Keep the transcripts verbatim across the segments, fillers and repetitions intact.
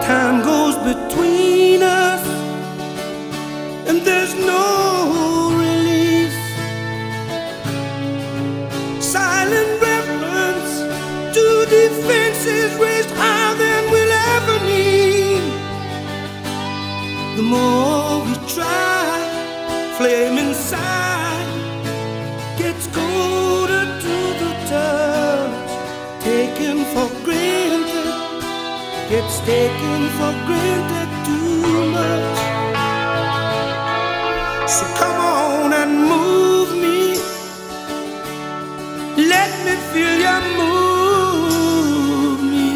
Time goes between us, and there's no release. Silent reference to defenses raised higher than we'll ever need. The more we try, flame inside gets colder to the touch. Taken for granted, gets taken for granted too much. So come on and move me. Let me feel you move me.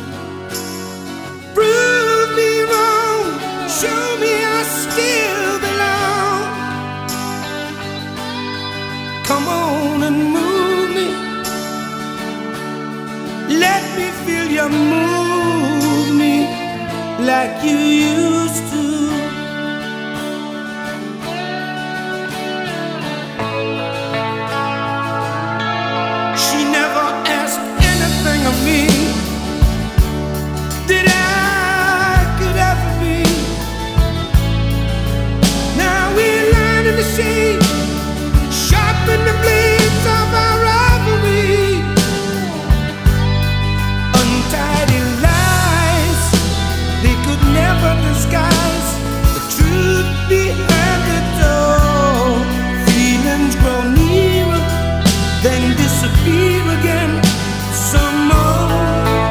Prove me wrong. Show me I still belong. Come on and move me. Let me feel you move me like you used to. She never asked anything of me that I could ever be. Now we're lying in the shade, sharpen the blades of our rivalry. Untidy lies, they could never disguise the truth behind it all. Feelings grow nearer, then disappear again some more.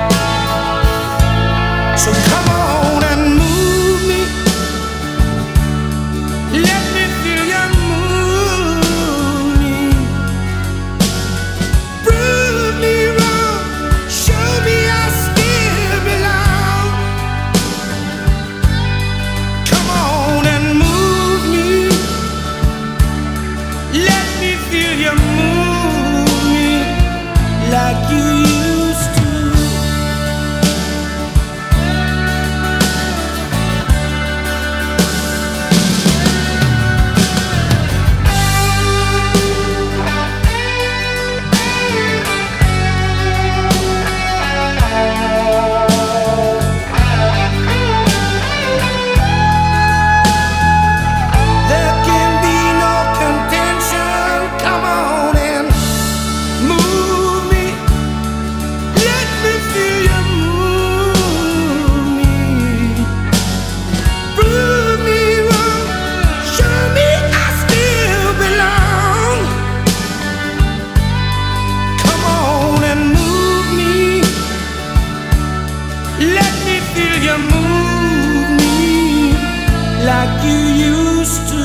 So come on and move me. Let me feel you move me. Prove me wrong. Show me I still belong. Come on and move me. Let me feel you move me like you used to. There can be no contention. Come on and move me. Let me feel you move me. Prove me wrong. Show me I still belong. Come on and move me. Let me feel you move me like you used to.